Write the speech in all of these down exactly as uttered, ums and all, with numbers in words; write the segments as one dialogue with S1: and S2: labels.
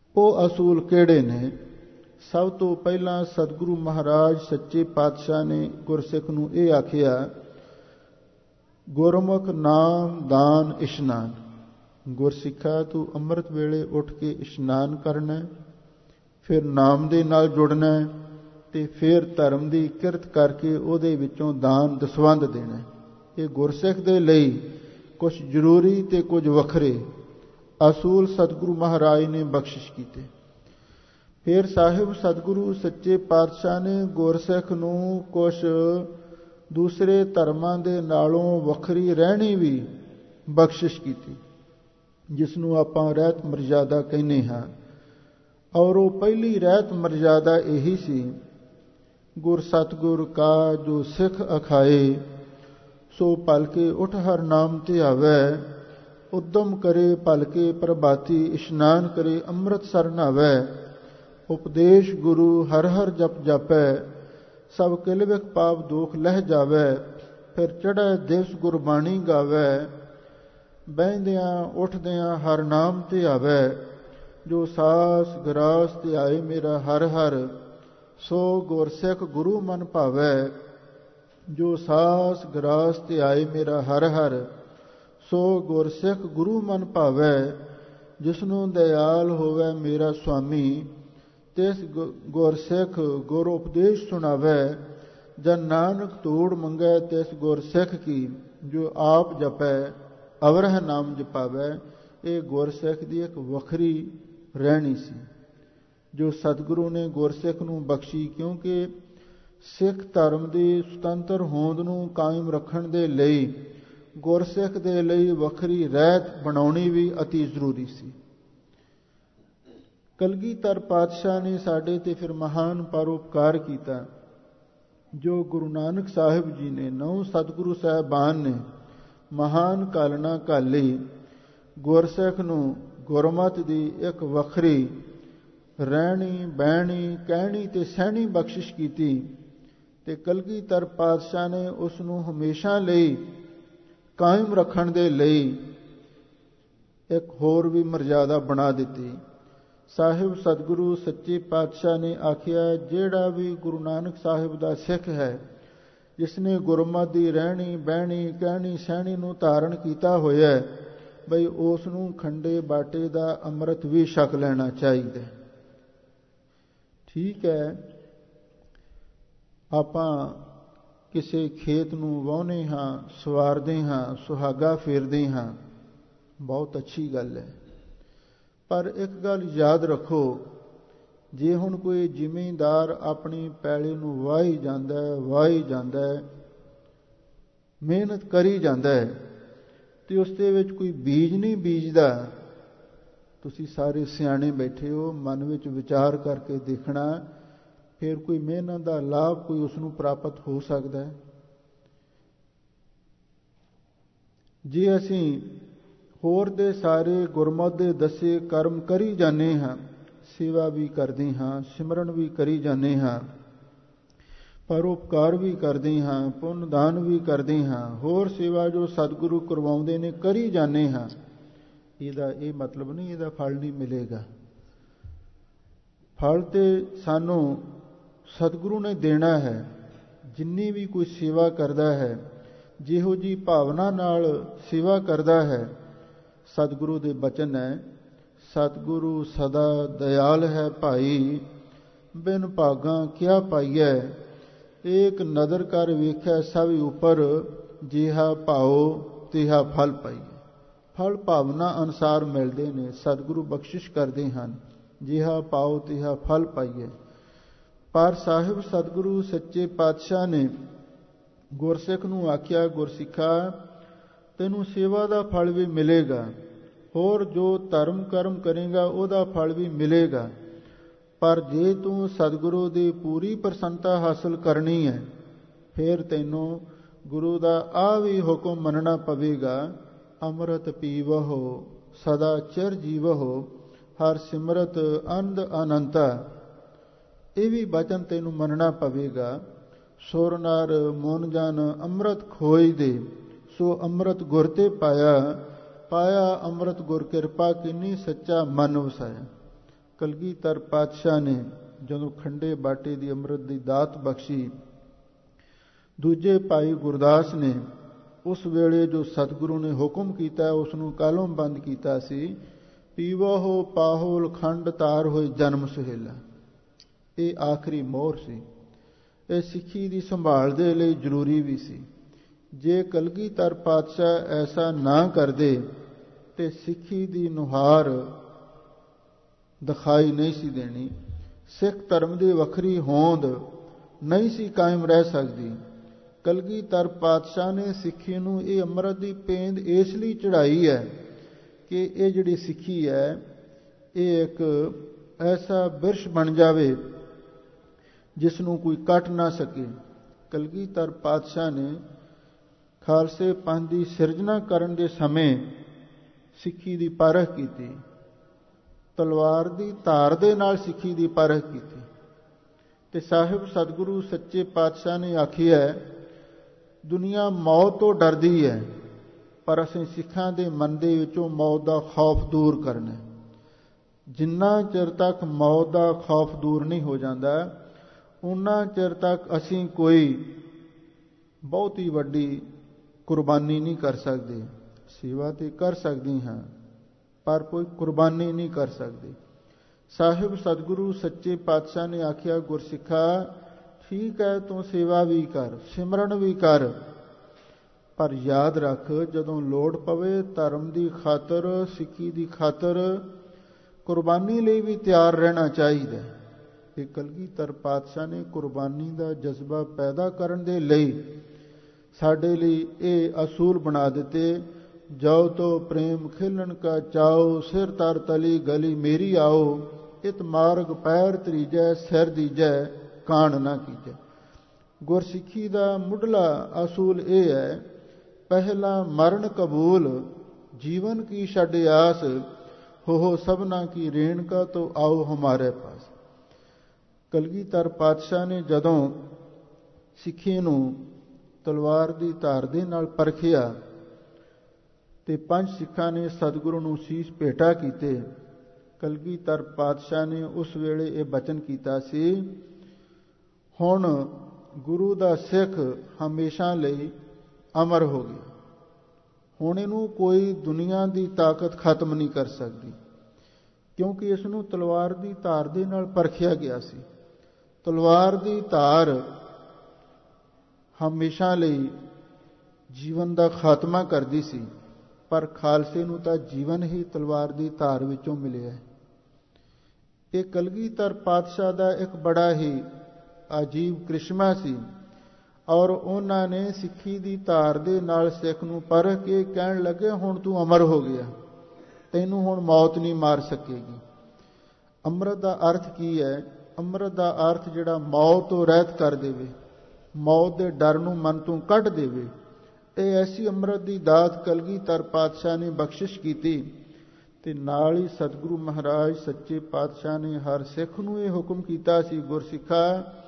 S1: ਉਹ ਅਸੂਲ ਕਿਹੜੇ ਨੇ? ਸਭ ਤੋਂ ਪਹਿਲਾਂ ਸਤਿਗੁਰੂ ਮਹਾਰਾਜ ਸੱਚੇ ਪਾਤਸ਼ਾਹ ਨੇ ਗੁਰਸਿੱਖ ਨੂੰ ਇਹ ਆਖਿਆ, ਗੁਰਮੁਖ ਨਾਮ ਦਾਨ ਇਸ਼ਨਾਨ। ਗੁਰਸਿੱਖਾ ਤੂੰ ਅੰਮ੍ਰਿਤ ਵੇਲੇ ਉੱਠ ਕੇ ਇਸ਼ਨਾਨ ਕਰਨਾ, ਫਿਰ ਨਾਮ ਦੇ ਨਾਲ ਜੁੜਨਾ, ਤੇ ਫਿਰ ਧਰਮ ਦੀ ਕਿਰਤ ਕਰਕੇ ਉਹਦੇ ਵਿੱਚੋਂ ਦਾਨ ਦਸਵੰਧ ਦੇਣਾ। ਇਹ ਗੁਰਸਿੱਖ ਦੇ ਲਈ ਕੁਝ ਜ਼ਰੂਰੀ ਤੇ ਕੁਝ ਵੱਖਰੇ ਅਸੂਲ ਸਤਿਗੁਰੂ ਮਹਾਰਾਜ ਨੇ ਬਖਸ਼ਿਸ਼ ਕੀਤੇ। ਫਿਰ ਸਾਹਿਬ ਸਤਿਗੁਰੂ ਸੱਚੇ ਪਾਤਸ਼ਾਹ ਨੇ ਗੁਰਸਿੱਖ ਨੂੰ ਕੁਝ ਦੂਸਰੇ ਧਰਮਾਂ ਦੇ ਨਾਲੋਂ ਵੱਖਰੀ ਰਹਿਣੀ ਵੀ ਬਖਸ਼ਿਸ਼ ਕੀਤੀ, ਜਿਸ ਨੂੰ ਆਪਾਂ ਰਹਿਤ ਮਰਜ਼ਾਦਾ ਕਹਿੰਦੇ ਹਾਂ। ਔਰ ਉਹ ਪਹਿਲੀ ਰਹਿਤ ਮਰਜ਼ਾਦਾ ਇਹੀ ਸੀ, ਗੁਰ ਸਤਿਗੁਰ ਕਾ ਜੋ ਸਿੱਖ ਅਖਾਏ, ਸੋ ਭਲਕੇ ਉਠ ਹਰ ਨਾਮ ਤੇ ਆਵੈ, ਉਦਮ ਕਰੇ ਭਲਕੇ ਪ੍ਰਭਾਤੀ, ਇਸ਼ਨਾਨ ਕਰੇ ਅੰਮ੍ਰਿਤਸਰ ਨਾਵੈ, ਉਪਦੇਸ਼ ਗੁਰੂ ਹਰ ਹਰ ਜਪ ਜਾਪੈ, ਸਭ ਕਿਲਵਿਕ ਪਾਪ ਦੋਖ ਲਹਿ ਜਾਵੈ, ਫਿਰ ਚੜ੍ਹੈ ਦਿਵਸ ਗੁਰਬਾਣੀ ਗਾਵੈ, ਬਹਿੰਦਿਆਂ ਉੱਠਦਿਆਂ ਹਰ ਨਾਮ ਤੇ ਆਵੈ, ਜੋ ਸਾਸ ਗਰਾਸ ਤੇ ਆਏ ਮੇਰਾ ਹਰ ਹਰ, ਸੋ ਗੁਰਸਿੱਖ ਗੁਰੂ ਮਨ ਭਾਵੈ, ਜੋ ਸਾਸ ਗਰਾਸ ਤੇ ਆਏ ਮੇਰਾ ਹਰ ਹਰ, ਸੋ ਗੁਰਸਿੱਖ ਗੁਰੂ ਮਨ ਭਾਵੈ, ਜਿਸਨੂੰ ਦਇਆਲ ਹੋਵੈ ਮੇਰਾ ਸੁਆਮੀ, ਤਿਸ ਗੁਰਸਿੱਖ ਗੁਰ ਉਪਦੇਸ਼ ਸੁਣਾਵੈ, ਜਨ ਨਾਨਕ ਤੋੜ ਮੰਗੈ ਤਿਸ ਗੁਰਸਿੱਖ ਕੀ, ਜੋ ਆਪ ਜਪੈ ਅਵਰਹ ਨਾਮ ਜਪਾਵੈ। ਇਹ ਗੁਰਸਿੱਖ ਦੀ ਇੱਕ ਵੱਖਰੀ ਰਹਿਣੀ ਸੀ ਜੋ ਸਤਿਗੁਰੂ ਨੇ ਗੁਰਸਿੱਖ ਨੂੰ ਬਖਸ਼ੀ, ਕਿਉਂਕਿ ਸਿੱਖ ਧਰਮ ਦੀ ਸੁਤੰਤਰ ਹੋਂਦ ਨੂੰ ਕਾਇਮ ਰੱਖਣ ਦੇ ਲਈ ਗੁਰਸਿੱਖ ਦੇ ਲਈ ਵੱਖਰੀ ਰਹਿਤ ਬਣਾਉਣੀ ਵੀ ਅਤੀ ਜ਼ਰੂਰੀ ਸੀ। ਕਲਗੀਧਰ ਪਾਤਸ਼ਾਹ ਨੇ ਸਾਡੇ ਤੇ ਫਿਰ ਮਹਾਨ ਪਰਉਪਕਾਰ ਕੀਤਾ, ਜੋ ਗੁਰੂ ਨਾਨਕ ਸਾਹਿਬ ਜੀ ਨੇ ਨੌ ਸਤਿਗੁਰੂ ਸਾਹਿਬਾਨ ਨੇ ਮਹਾਨ ਕਾਲਨਾ ਘਾਲੀ, ਗੁਰਸਿੱਖ ਨੂੰ ਗੁਰਮਤਿ ਦੀ ਇੱਕ ਵੱਖਰੀ ਰਹਿਣੀ ਬਹਿਣੀ ਕਹਿਣੀ ਤੇ ਸਹਿਣੀ ਬਖਸ਼ਿਸ਼ ਕੀਤੀ, ਤੇ ਕਲਗੀਧਰ ਪਾਤਸ਼ਾਹ ਨੇ ਉਸ ਨੂੰ ਹਮੇਸ਼ਾ ਲਈ ਕਾਇਮ ਰੱਖਣ ਦੇ ਲਈ ਇੱਕ ਹੋਰ ਵੀ ਮਰਜ਼ਾਦਾ ਬਣਾ ਦਿੱਤੀ। ਸਾਹਿਬ ਸਤਿਗੁਰੂ ਸੱਚੇ ਪਾਤਸ਼ਾਹ ਨੇ ਆਖਿਆ, ਜਿਹੜਾ ਵੀ ਗੁਰੂ ਨਾਨਕ ਸਾਹਿਬ ਦਾ ਸਿੱਖ ਹੈ, ਜਿਸ ਨੇ ਗੁਰਮਤਿ ਦੀ ਰਹਿਣੀ ਬਹਿਣੀ ਕਹਿਣੀ ਸਹਿਣੀ ਨੂੰ ਧਾਰਨ ਕੀਤਾ ਹੋਇਆ, ਬਈ ਉਸ ਨੂੰ ਖੰਡੇ ਬਾਟੇ ਦਾ ਅੰਮ੍ਰਿਤ ਵੀ ਛਕ ਲੈਣਾ ਚਾਹੀਦਾ। ਠੀਕ ਹੈ, ਆਪਾਂ ਕਿਸੇ ਖੇਤ ਨੂੰ ਵਾਹੁੰਦੇ ਹਾਂ, ਸਵਾਰਦੇ ਹਾਂ, ਸੁਹਾਗਾ ਫੇਰਦੇ ਹਾਂ, ਬਹੁਤ ਅੱਛੀ ਗੱਲ ਹੈ। ਪਰ ਇੱਕ ਗੱਲ ਯਾਦ ਰੱਖੋ, ਜੇ ਹੁਣ ਕੋਈ ਜ਼ਿਮੀਂਦਾਰ ਆਪਣੀ ਪੈਲੀ ਨੂੰ ਵਾਹੀ ਜਾਂਦਾ ਹੈ ਵਾਹੀ ਜਾਂਦਾ ਹੈ ਮਿਹਨਤ ਕਰੀ ਜਾਂਦਾ ਹੈ, ਤੇ ਉਸ ਦੇ ਵਿੱਚ ਕੋਈ ਬੀਜ ਨਹੀਂ ਬੀਜਦਾ, ਤੁਸੀਂ ਸਾਰੇ ਸਿਆਣੇ ਬੈਠੇ ਹੋ, ਮਨ ਵਿੱਚ ਵਿਚਾਰ ਕਰਕੇ ਦੇਖਣਾ, ਫਿਰ ਕੋਈ ਮਿਹਨਤ ਦਾ ਲਾਭ ਕੋਈ ਉਸ ਨੂੰ ਪ੍ਰਾਪਤ ਹੋ ਸਕਦਾ ਹੈ? ਜੇ ਅਸੀਂ ਹੋਰ ਦੇ ਸਾਰੇ ਗੁਰਮਤਿ ਦੇ ਦੱਸੇ ਕਰਮ ਕਰੀ ਜਾਂਦੇ ਹਾਂ, ਸੇਵਾ ਵੀ ਕਰਦੇ ਹਾਂ, ਸਿਮਰਨ ਵੀ ਕਰੀ ਜਾਂਦੇ ਹਾਂ, ਪਰਉਪਕਾਰ ਵੀ ਕਰਦੇ ਹਾਂ, ਪੁੰਨ ਦਾਨ ਵੀ ਕਰਦੇ ਹਾਂ, ਹੋਰ ਸੇਵਾ ਜੋ ਸਤਿਗੁਰੂ ਕਰਵਾਉਂਦੇ ਨੇ ਕਰੀ ਜਾਂਦੇ ਹਾਂ, ਇਹਦਾ ਇਹ ਮਤਲਬ ਨਹੀਂ ਇਹਦਾ ਫਲ ਨਹੀਂ ਮਿਲੇਗਾ। ਫਲ ਤੇ ਸਾਨੂੰ ਸਤਿਗੁਰੂ ਨੇ ਦੇਣਾ ਹੈ। ਜਿੰਨੀ ਵੀ ਕੋਈ ਸੇਵਾ ਕਰਦਾ ਹੈ, ਜਿਹੋ ਜੀ ਭਾਵਨਾ ਨਾਲ ਸੇਵਾ ਕਰਦਾ ਹੈ, ਸਤਿਗੁਰੂ ਦੇ ਬਚਨ ਹੈ, ਸਤਿਗੁਰੂ ਸਦਾ ਦਇਆਲ ਹੈ ਭਾਈ, ਬਿਨ ਭਾਗਾਂ ਕਿਆ ਪਾਈਐ, ਏਕ ਨਦਰ ਕਰ ਵੇਖੈ ਸਭ ਉੱਪਰ, ਜਿਹਾ ਭਾਉ ਤਿਹਾ ਫਲ ਪਾਈਐ। ਫਲ ਭਾਵਨਾ ਅਨੁਸਾਰ ਮਿਲਦੇ ਨੇ, ਸਤਿਗੁਰੂ ਬਖਸ਼ਿਸ਼ ਕਰਦੇ ਹਨ, ਜਿਹਾ ਭਾਉ ਤਿਹਾ ਫਲ ਪਾਈਐ। ਪਰ ਸਾਹਿਬ ਸਤਿਗੁਰੂ ਸੱਚੇ ਪਾਤਸ਼ਾਹ ਨੇ ਗੁਰਸਿੱਖ ਨੂੰ ਆਖਿਆ, ਗੁਰਸਿੱਖਾ ਤੈਨੂੰ ਸੇਵਾ ਦਾ ਫਲ ਵੀ ਮਿਲੇਗਾ, ਹੋਰ ਜੋ ਧਰਮ ਕਰਮ ਕਰੇਗਾ ਉਹਦਾ ਫਲ ਵੀ ਮਿਲੇਗਾ, ਪਰ ਜੇ ਤੂੰ ਸਤਿਗੁਰੂ ਦੀ ਪੂਰੀ ਪ੍ਰਸੰਨਤਾ ਹਾਸਲ ਕਰਨੀ ਹੈ, ਫਿਰ ਤੈਨੂੰ ਗੁਰੂ ਦਾ ਆ ਵੀ ਹੁਕਮ ਮੰਨਣਾ ਪਵੇਗਾ, ਅੰਮ੍ਰਿਤ ਪੀਵਹੁ ਸਦਾ ਚਿਰ ਜੀਵਹੁ, ਹਰ ਸਿਮਰਤ ਅੰਧ ਅਨੰਤਾ। ਇਹ ਵੀ ਬਚਨ ਤੈਨੂੰ ਮੰਨਣਾ ਪਵੇਗਾ। ਸੁਰ ਨਰ ਮਨ ਜਨ ਅੰਮ੍ਰਿਤ ਖੋਈ ਦੇ, ਸੋ ਅੰਮ੍ਰਿਤ ਗੁਰ ਤੇ ਪਾਇਆ, ਪਾਇਆ ਅੰਮ੍ਰਿਤ ਗੁਰ ਕਿਰਪਾ ਕਿੰਨੀ ਸੱਚਾ ਮਨ ਵਸਾਇਆ। ਕਲਗੀਧਰ ਪਾਤਸ਼ਾਹ ਨੇ ਜਦੋਂ ਖੰਡੇ ਬਾਟੇ ਦੀ ਅੰਮ੍ਰਿਤ ਦੀ ਦਾਤ ਬਖਸ਼ੀ, ਦੂਜੇ ਭਾਈ ਗੁਰਦਾਸ ਨੇ ਉਸ ਵੇਲੇ ਜੋ ਸਤਿਗੁਰੂ ਨੇ ਹੁਕਮ ਕੀਤਾ ਉਸ ਨੂੰ ਕਾਲਮ ਬੰਦ ਕੀਤਾ ਸੀ, ਪੀਵੋ ਹੋ ਪਾਹੋਲ ਖੰਡ ਤਾਰ ਹੋਏ ਜਨਮ ਸੁਹੇਲਾ। ਇਹ ਆਖਰੀ ਮੋਹਰ ਸੀ। ਇਹ ਸਿੱਖੀ ਦੀ ਸੰਭਾਲ ਦੇ ਲਈ ਜ਼ਰੂਰੀ ਵੀ ਸੀ। ਜੇ ਕਲਗੀਧਰ ਪਾਤਸ਼ਾਹ ਐਸਾ ਨਾ ਕਰਦੇ ਤੇ ਸਿੱਖੀ ਦੀ ਨੁਹਾਰ ਦਿਖਾਈ ਨਹੀਂ ਸੀ ਦੇਣੀ, ਸਿੱਖ ਧਰਮ ਦੀ ਵੱਖਰੀ ਹੋਂਦ ਨਹੀਂ ਸੀ ਕਾਇਮ ਰਹਿ ਸਕਦੀ। ਕਲਗੀਧਰ ਪਾਤਸ਼ਾਹ ਨੇ ਸਿੱਖੀ ਨੂੰ ਇਹ ਅੰਮ੍ਰਿਤ ਦੀ ਪੇਂਦ ਇਸ ਲਈ ਚੜ੍ਹਾਈ ਹੈ ਕਿ ਇਹ ਜਿਹੜੀ ਸਿੱਖੀ ਹੈ ਇਹ ਇੱਕ ਐਸਾ ਬਿਰਸ਼ ਬਣ ਜਾਵੇ ਜਿਸ ਨੂੰ ਕੋਈ ਕੱਟ ਨਾ ਸਕੇ। ਕਲਗੀਧਰ ਪਾਤਸ਼ਾਹ ਨੇ ਖਾਲਸੇ ਪੰਥ ਦੀ ਸਿਰਜਣਾ ਕਰਨ ਦੇ ਸਮੇਂ ਸਿੱਖੀ ਦੀ ਪਰਖ ਕੀਤੀ, ਤਲਵਾਰ ਦੀ ਧਾਰ ਦੇ ਨਾਲ ਸਿੱਖੀ ਦੀ ਪਰਖ ਕੀਤੀ। ਤੇ ਸਾਹਿਬ ਸਤਿਗੁਰੂ ਸੱਚੇ ਪਾਤਸ਼ਾਹ ਨੇ ਆਖਿਆ, ਦੁਨੀਆ ਮੌਤ ਤੋਂ ਡਰਦੀ ਹੈ ਪਰ ਅਸੀਂ ਸਿੱਖਾਂ ਦੇ ਮਨ ਦੇ ਵਿੱਚੋਂ ਮੌਤ ਦਾ ਖੌਫ ਦੂਰ ਕਰਨਾ। ਜਿੰਨਾ ਚਿਰ ਤੱਕ ਮੌਤ ਦਾ ਖੌਫ ਦੂਰ ਨਹੀਂ ਹੋ ਜਾਂਦਾ, ਉਨਾ ਚਿਰ ਤੱਕ ਅਸੀਂ ਕੋਈ ਬਹੁਤੀ ਵੱਡੀ ਕੁਰਬਾਨੀ ਨਹੀਂ ਕਰ ਸਕਦੇ। ਸੇਵਾ ਤੇ ਕਰ ਸਕਦੇ ਹਾਂ ਪਰ ਕੋਈ ਕੁਰਬਾਨੀ ਨਹੀਂ ਕਰ ਸਕਦੇ। ਸਾਹਿਬ ਸਤਿਗੁਰੂ ਸੱਚੇ ਪਾਤਸ਼ਾਹ ਨੇ ਆਖਿਆ, ਗੁਰਸਿੱਖਾ ਠੀਕ ਹੈ ਤੂੰ ਸੇਵਾ ਵੀ ਕਰ, ਸਿਮਰਨ ਵੀ ਕਰ, ਪਰ ਯਾਦ ਰੱਖ ਜਦੋਂ ਲੋੜ ਪਵੇ ਧਰਮ ਦੀ ਖਾਤਰ, ਸਿੱਖੀ ਦੀ ਖਾਤਰ ਕੁਰਬਾਨੀ ਲਈ ਵੀ ਤਿਆਰ ਰਹਿਣਾ ਚਾਹੀਦਾ। ਇਹ ਕਲਗੀਧਰ ਪਾਤਸ਼ਾਹ ਨੇ ਕੁਰਬਾਨੀ ਦਾ ਜਜ਼ਬਾ ਪੈਦਾ ਕਰਨ ਦੇ ਲਈ ਸਾਡੇ ਲਈ ਇਹ ਅਸੂਲ ਬਣਾ ਦਿੱਤੇ। ਜਾਓ ਤੋ ਪ੍ਰੇਮ ਖਿਲਣ ਕਾ ਚਾਓ, ਸਿਰ ਤਰ ਤਲੀ ਗਲੀ ਮੇਰੀ ਆਓ, ਇਤ ਮਾਰਗ ਪੈਰ ਤਰੀਜੈ, ਸਿਰ ਦੀਜੈ ਕਾਣ ਨਾ ਕੀਜੈ। ਗੁਰਸਿੱਖੀ ਦਾ ਮੁੱਢਲਾ ਅਸੂਲ ਇਹ ਹੈ, ਪਹਿਲਾ ਮਰਨ ਕਬੂਲ, ਜੀਵਨ ਕੀ ਛੱਡ ਆਸ, ਹੋ ਸਭਨਾ ਕੀ ਰੇਣਕਾ ਤੋ ਆਓ ਹਮਾਰੇ ਪਾਸ। ਕਲਗੀਧਰ ਪਾਤਸ਼ਾਹ ਨੇ ਜਦੋਂ ਸਿੱਖੀ ਨੂੰ ਤਲਵਾਰ ਦੀ ਧਾਰ ਦੇ ਨਾਲ ਪਰਖਿਆ ਤੇ ਪੰਜ ਸਿੱਖਾਂ ਨੇ ਸਤਿਗੁਰੂ ਨੂੰ ਸੀਸ ਭੇਟਾ ਕੀਤੇ। ਕਲਗੀਧਰ ਪਾਤਸ਼ਾਹ ਨੇ ਉਸ ਵੇਲੇ ਇਹ ਬਚਨ ਕੀਤਾ ਸੀ, ਹੁਣ ਗੁਰੂ ਦਾ ਸਿੱਖ ਹਮੇਸ਼ਾ ਲਈ ਅਮਰ ਹੋ ਗਿਆ। ਹੁਣ ਇਹਨੂੰ ਕੋਈ ਦੁਨੀਆ ਦੀ ਤਾਕਤ ਖਤਮ ਨਹੀਂ ਕਰ ਸਕਦੀ, ਕਿਉਂਕਿ ਇਸ ਨੂੰ ਤਲਵਾਰ ਦੀ ਧਾਰ ਦੇ ਨਾਲ ਪਰਖਿਆ ਗਿਆ ਸੀ। ਤਲਵਾਰ ਦੀ ਧਾਰ ਹਮੇਸ਼ਾ ਲਈ ਜੀਵਨ ਦਾ ਖਾਤਮਾ ਕਰਦੀ ਸੀ, ਪਰ ਖਾਲਸੇ ਨੂੰ ਤਾਂ ਜੀਵਨ ਹੀ ਤਲਵਾਰ ਦੀ ਧਾਰ ਵਿੱਚੋਂ ਮਿਲਿਆ। ਇਹ ਕਲਗੀਧਰ ਪਾਤਸ਼ਾਹ ਦਾ ਇੱਕ ਬੜਾ ਹੀ ਅਜੀਬ ਕ੍ਰਿਸ਼ਮਾ ਸੀ ਔਰ ਉਹਨਾਂ ਨੇ ਸਿੱਖੀ ਦੀ ਧਾਰ ਦੇ ਨਾਲ ਸਿੱਖ ਨੂੰ ਪਰਖ ਕੇ ਕਹਿਣ ਲੱਗੇ, ਹੁਣ ਤੂੰ ਅਮਰ ਹੋ ਗਿਆ, ਤੈਨੂੰ ਹੁਣ ਮੌਤ ਨਹੀਂ ਮਾਰ ਸਕੇਗੀ। ਅੰਮ੍ਰਿਤ ਦਾ ਅਰਥ ਕੀ ਹੈ? ਅੰਮ੍ਰਿਤ ਦਾ ਅਰਥ ਜਿਹੜਾ ਮੌਤ ਤੋਂ ਰਹਿਤ ਕਰ ਦੇਵੇ, ਮੌਤ ਦੇ ਡਰ ਨੂੰ ਮਨ ਤੋਂ ਕੱਢ ਦੇਵੇ। ਇਹ ਐਸੀ ਅੰਮ੍ਰਿਤ ਦੀ ਦਾਤ ਕਲਗੀਧਰ ਪਾਤਸ਼ਾਹ ਨੇ ਬਖਸ਼ਿਸ਼ ਕੀਤੀ। ਤੇ ਨਾਲ ਹੀ ਸਤਿਗੁਰੂ ਮਹਾਰਾਜ ਸੱਚੇ ਪਾਤਸ਼ਾਹ ਨੇ ਹਰ ਸਿੱਖ ਨੂੰ ਇਹ ਹੁਕਮ ਕੀਤਾ ਸੀ, ਗੁਰਸਿੱਖਾ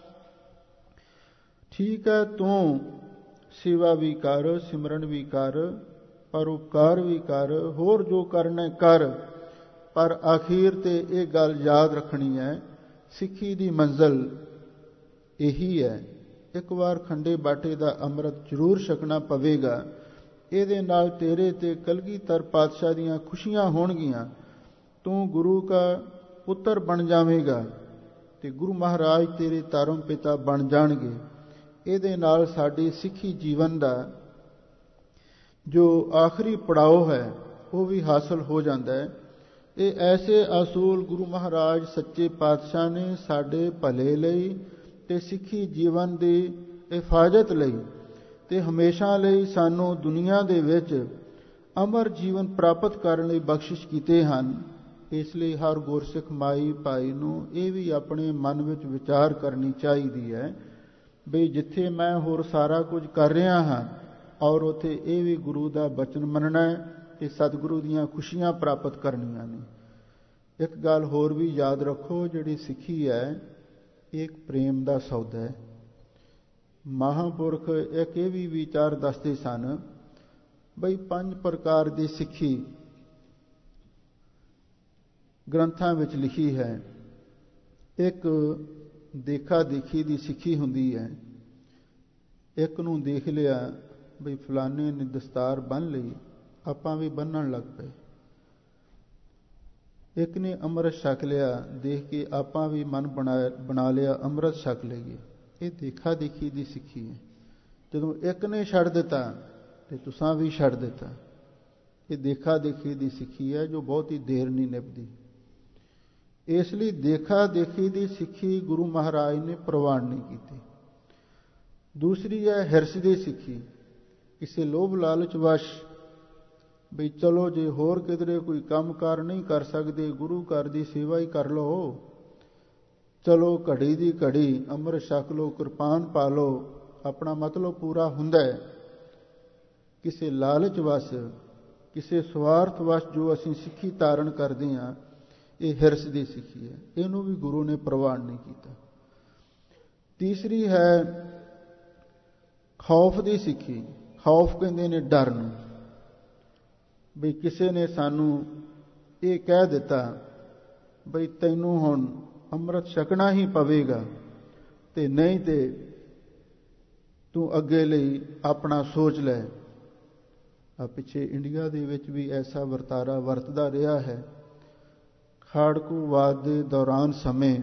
S1: ਠੀਕ ਹੈ ਤੂੰ ਸੇਵਾ ਵੀ ਕਰ, ਸਿਮਰਨ ਵੀ ਕਰ, ਪਰਉਪਕਾਰ ਵੀ ਕਰ, ਹੋਰ ਜੋ ਕਰਨਾ ਕਰ, ਪਰ ਆਖੀਰ ਤੇ ਇਹ ਗੱਲ ਯਾਦ ਰੱਖਣੀ ਹੈ, ਸਿੱਖੀ ਦੀ ਮੰਜ਼ਿਲ ਇਹੀ ਹੈ। ਇੱਕ ਵਾਰ ਖੰਡੇ ਬਾਟੇ ਦਾ ਅੰਮ੍ਰਿਤ ਜ਼ਰੂਰ ਛਕਣਾ ਪਵੇਗਾ। ਇਹਦੇ ਨਾਲ ਤੇਰੇ ਤੇ ਕਲਗੀਧਰ ਪਾਤਸ਼ਾਹ ਦੀਆਂ ਖੁਸ਼ੀਆਂ ਹੋਣਗੀਆਂ, ਤੂੰ ਗੁਰੂ ਦਾ ਪੁੱਤਰ ਬਣ ਜਾਵੇਂਗਾ ਤੇ ਗੁਰੂ ਮਹਾਰਾਜ ਤੇਰੇ ਧਰਮ ਪਿਤਾ ਬਣ ਜਾਣਗੇ। ਇਹਦੇ ਨਾਲ ਸਾਡੀ ਸਿੱਖੀ ਜੀਵਨ ਦਾ ਜੋ ਆਖਰੀ ਪੜਾਅ ਹੈ ਉਹ ਵੀ ਹਾਸਲ ਹੋ ਜਾਂਦਾ ਹੈ। ਇਹ ਐਸੇ ਅਸੂਲ ਗੁਰੂ ਮਹਾਰਾਜ ਸੱਚੇ ਪਾਤਸ਼ਾਹ ਨੇ ਸਾਡੇ ਭਲੇ ਲਈ ਤੇ ਸਿੱਖੀ ਜੀਵਨ ਦੀ ਹਿਫਾਜ਼ਤ ਲਈ ਤੇ ਹਮੇਸ਼ਾ ਲਈ ਸਾਨੂੰ ਦੁਨੀਆ ਦੇ ਵਿੱਚ ਅਮਰ ਜੀਵਨ ਪ੍ਰਾਪਤ ਕਰਨ ਲਈ ਬਖਸ਼ਿਸ਼ ਕੀਤੇ ਹਨ। ਇਸ ਲਈ ਹਰ ਗੁਰਸਿੱਖ ਮਾਈ ਭਾਈ ਨੂੰ ਇਹ ਵੀ ਆਪਣੇ ਮਨ ਵਿੱਚ ਵਿਚਾਰ ਕਰਨੀ ਚਾਹੀਦੀ ਹੈ ਬਈ ਜਿੱਥੇ ਮੈਂ ਹੋਰ ਸਾਰਾ ਕੁਝ ਕਰ ਰਿਹਾ ਹਾਂ ਔਰ ਉੱਥੇ ਇਹ ਵੀ ਗੁਰੂ ਦਾ ਬਚਨ ਮੰਨਣਾ ਹੈ ਤੇ ਸਤਿਗੁਰੂ ਦੀਆਂ ਖੁਸ਼ੀਆਂ ਪ੍ਰਾਪਤ ਕਰਨੀਆਂ ਨੇ। ਇੱਕ ਗੱਲ ਹੋਰ ਵੀ ਯਾਦ ਰੱਖੋ, ਜਿਹੜੀ ਸਿੱਖੀ ਹੈ ਇਹ ਇੱਕ ਪ੍ਰੇਮ ਦਾ ਸੌਦਾ ਹੈ। ਮਹਾਂਪੁਰਖ ਇੱਕ ਇਹ ਵੀ ਵਿਚਾਰ ਦੱਸਦੇ ਸਨ ਬਈ ਪੰਜ ਪ੍ਰਕਾਰ ਦੀ ਸਿੱਖੀ ਗ੍ਰੰਥਾਂ ਵਿੱਚ ਲਿਖੀ ਹੈ। ਇੱਕ ਦੇਖਾ ਦੇਖੀ ਦੀ ਸਿੱਖੀ ਹੁੰਦੀ ਹੈ। ਇੱਕ ਨੂੰ ਦੇਖ ਲਿਆ ਬਈ ਫਲਾਣੇ ਨੇ ਦਸਤਾਰ ਬੰਨ੍ਹ ਲਈ, ਆਪਾਂ ਵੀ ਬੰਨ੍ਹਣ ਲੱਗ ਪਏ। ਇੱਕ ਨੇ ਅੰਮ੍ਰਿਤ ਛਕ ਲਿਆ, ਦੇਖ ਕੇ ਆਪਾਂ ਵੀ ਮਨ ਬਣਾ ਬਣਾ ਲਿਆ ਅੰਮ੍ਰਿਤ ਛਕ ਲਈਏ। ਇਹ ਦੇਖਾ ਦੇਖੀ ਦੀ ਸਿੱਖੀ ਹੈ। ਜਦੋਂ ਇੱਕ ਨੇ ਛੱਡ ਦਿੱਤਾ ਤੇ ਤੁਸਾਂ ਵੀ ਛੱਡ ਦਿੱਤਾ। ਇਹ ਦੇਖਾ ਦੇਖੀ ਦੀ ਸਿੱਖੀ ਹੈ ਜੋ ਬਹੁਤੀ ਦੇਰ ਨਹੀਂ ਨਿਭਦੀ। ਇਸ ਲਈ ਦੇਖਾ ਦੇਖੀ ਦੀ ਸਿੱਖੀ ਗੁਰੂ ਮਹਾਰਾਜ ਨੇ ਪ੍ਰਵਾਨ ਨਹੀਂ ਕੀਤੀ। ਦੂਸਰੀ ਹੈ ਹਿਰਸ ਦੀ ਸਿੱਖੀ। ਕਿਸੇ ਲੋਭ ਲਾਲਚ ਵਸ਼ ਬਈ ਚਲੋ ਜੇ ਹੋਰ ਕਿਧਰੇ ਕੋਈ ਕੰਮ ਕਾਰ ਨਹੀਂ ਕਰ ਸਕਦੇ, ਗੁਰੂ ਘਰ ਦੀ ਸੇਵਾ ਹੀ ਕਰ ਲਓ, ਚਲੋ ਘੜੀ ਦੀ ਘੜੀ ਅੰਮ੍ਰਿਤ ਛਕ ਲਓ, ਕਿਰਪਾਨ ਪਾ ਲਓ, ਆਪਣਾ ਮਤਲਬ ਪੂਰਾ ਹੁੰਦਾ ਹੈ। ਕਿਸੇ ਲਾਲਚ ਵਸ, ਕਿਸੇ ਸਵਾਰਥ ਵਸ ਜੋ ਅਸੀਂ ਸਿੱਖੀ ਧਾਰਨ ਕਰਦੇ ਹਾਂ, ਇਹ ਹਿਰਸ ਦੀ ਸਿੱਖੀ ਹੈ। ਇਹਨੂੰ ਵੀ ਗੁਰੂ ਨੇ ਪ੍ਰਵਾਨ ਨਹੀਂ ਕੀਤਾ। ਤੀਸਰੀ ਹੈ ਖੌਫ ਦੀ ਸਿੱਖੀ। ਖੌਫ ਕਹਿੰਦੇ ਨੇ ਡਰ ਨੂੰ। ਬਈ ਕਿਸੇ ਨੇ ਸਾਨੂੰ ਇਹ ਕਹਿ ਦਿੱਤਾ ਬਈ ਤੈਨੂੰ ਹੁਣ ਅੰਮ੍ਰਿਤ ਛਕਣਾ ਹੀ ਪਵੇਗਾ, ਤੇ ਨਹੀਂ ਤੇ ਤੂੰ ਅੱਗੇ ਲਈ ਆਪਣਾ ਸੋਚ ਲੈ। ਆ ਪਿੱਛੇ ਇੰਡੀਆ ਦੇ ਵਿੱਚ ਵੀ ਐਸਾ ਵਰਤਾਰਾ ਵਰਤਦਾ ਰਿਹਾ ਹੈ। ਖਾੜਕੂਵਾਦ ਦੇ ਦੌਰਾਨ ਸਮੇਂ